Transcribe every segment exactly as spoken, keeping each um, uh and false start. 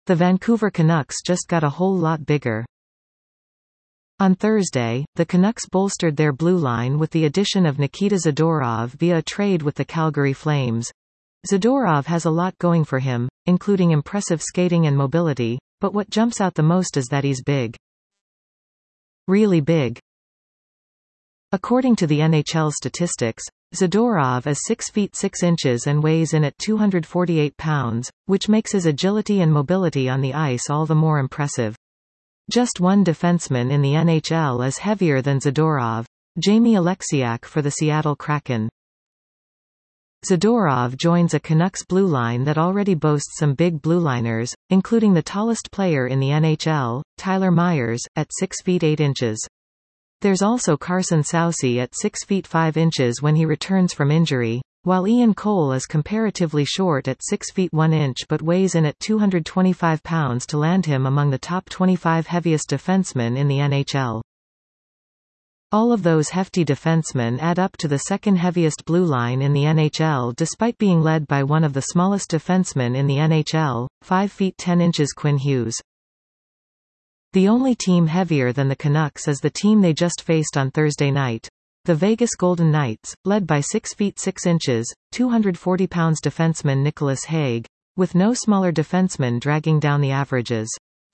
The Vancouver Canucks just got a whole lot bigger. On Thursday, the Canucks bolstered their blue line with the addition of Nikita Zadorov via a trade with the Calgary Flames. Zadorov has a lot going for him, including impressive skating and mobility, but what jumps out the most is that he's big. Really big. According to the N H L statistics, Zadorov is six feet six inches and weighs in at two hundred forty-eight pounds, which makes his agility and mobility on the ice all the more impressive. Just one defenseman in the N H L is heavier than Zadorov, Jamie Alexiak for the Seattle Kraken. Zadorov joins a Canucks blue line that already boasts some big blue liners, including the tallest player in the N H L, Tyler Myers, at six feet eight inches. There's also Carson Soucy at six feet five inches when he returns from injury, while Ian Cole is comparatively short at six feet one inch but weighs in at two hundred twenty-five pounds to land him among the top twenty-five heaviest defensemen in the N H L. All of those hefty defensemen add up to the second heaviest blue line in the N H L despite being led by one of the smallest defensemen in the N H L, five feet ten inches Quinn Hughes. The only team heavier than the Canucks is the team they just faced on Thursday night. The Vegas Golden Knights, led by six feet six inches, two hundred forty pounds defenseman Nicholas Hague, with no smaller defenseman dragging down the averages.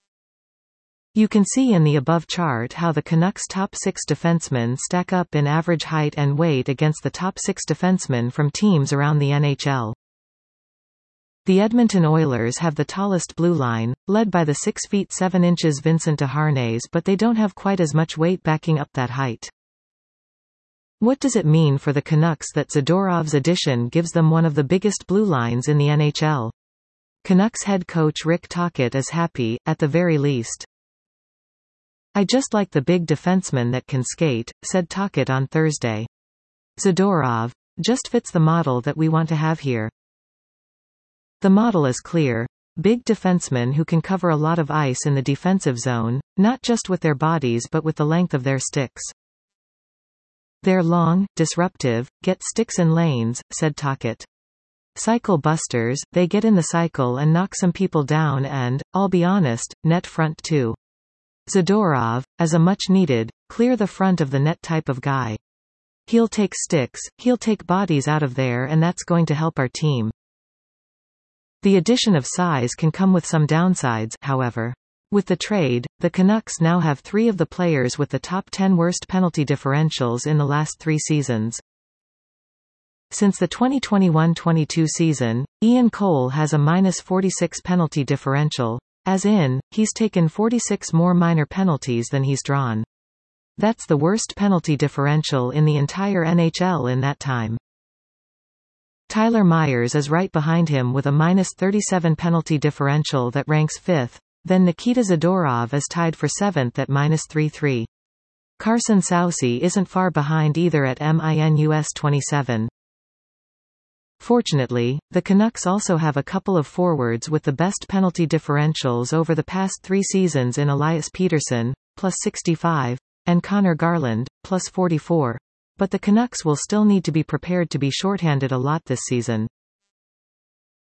You can see in the above chart how the Canucks' top six defensemen stack up in average height and weight against the top six defensemen from teams around the N H L. The Edmonton Oilers have the tallest blue line, led by the six feet seven inches Vincent Desharnais, but they don't have quite as much weight backing up that height. What does it mean for the Canucks that Zadorov's addition gives them one of the biggest blue lines in the N H L? Canucks head coach Rick Tocchet is happy, at the very least. "I just like the big defenseman that can skate," said Tocchet on Thursday. "Zadorov just fits the model that we want to have here." The model is clear. Big defensemen who can cover a lot of ice in the defensive zone, not just with their bodies but with the length of their sticks. "They're long, disruptive, get sticks in lanes," said Tocchet. "Cycle busters, they get in the cycle and knock some people down and, I'll be honest, net front too. Zadorov, as a much-needed, clear the front of the net type of guy. He'll take sticks, he'll take bodies out of there, and that's going to help our team." The addition of size can come with some downsides, however. With the trade, the Canucks now have three of the players with the top ten worst penalty differentials in the last three seasons. Since the twenty twenty-one twenty-two season, Ian Cole has a minus forty-six penalty differential, as in, he's taken forty-six more minor penalties than he's drawn. That's the worst penalty differential in the entire N H L in that time. Tyler Myers is right behind him with a minus thirty-seven penalty differential that ranks fifth, then Nikita Zadorov is tied for seventh at minus thirty-three. Carson Soucy isn't far behind either at minus twenty-seven. Fortunately, the Canucks also have a couple of forwards with the best penalty differentials over the past three seasons in Elias Pettersson, plus sixty-five, and Connor Garland, plus forty-four. But the Canucks will still need to be prepared to be shorthanded a lot this season.